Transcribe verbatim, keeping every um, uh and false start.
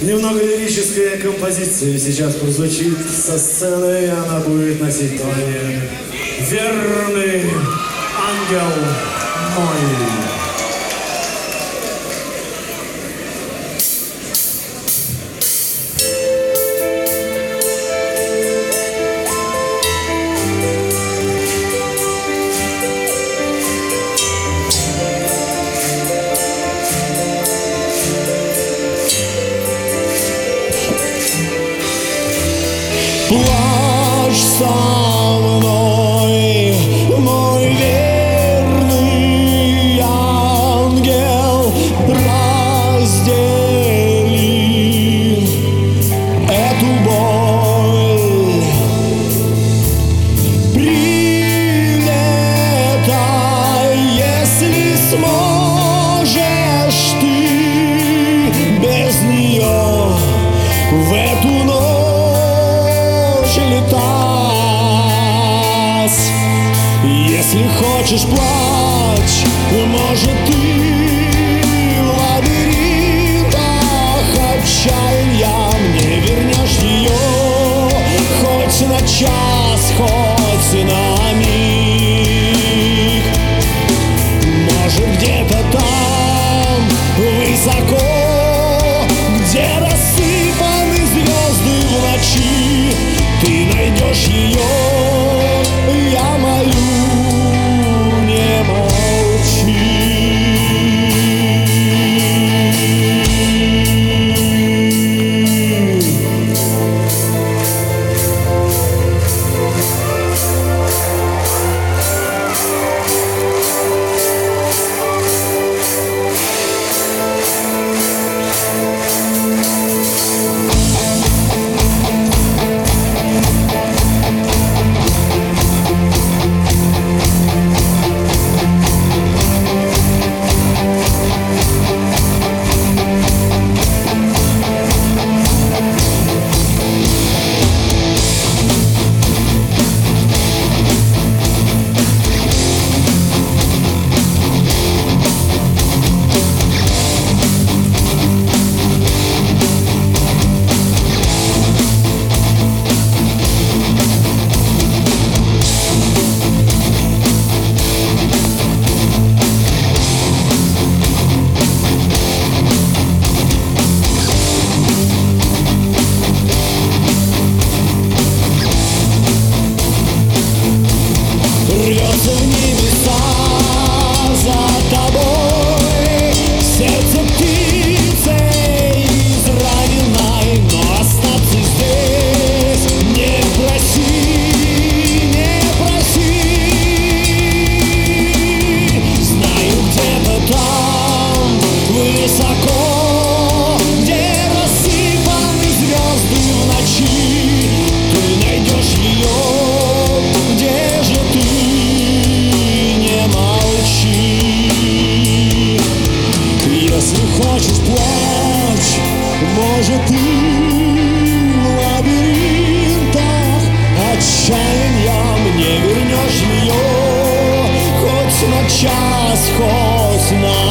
Немного лирическая композиция сейчас прозвучит со сцены, и она будет носить название «Верный ангел мой». Плачь со мной, мой верный ангел, раздели эту боль. Прилетай, если сможешь ты без нее в эту ночь летать. Если хочешь, плачь, может, ты в лабиринтах отчаяния не вернешь ее хоть на час, хоть на миг. Может, где-то там высоко, где рассыпаны звезды в ночи, ты найдешь ее, я молю, не молчи. Рвется в небеса за тобой сердце птицы израненной, но остаться здесь не проси, не проси. Знаю, где-то там высоко, где рассыпаны звезды в ночи, ты найдешь ее. Где же ты? Не молчи. Если хочешь, плачь, может, ты в лабиринтах отчаяния не вернешь ее хоть на час, хоть на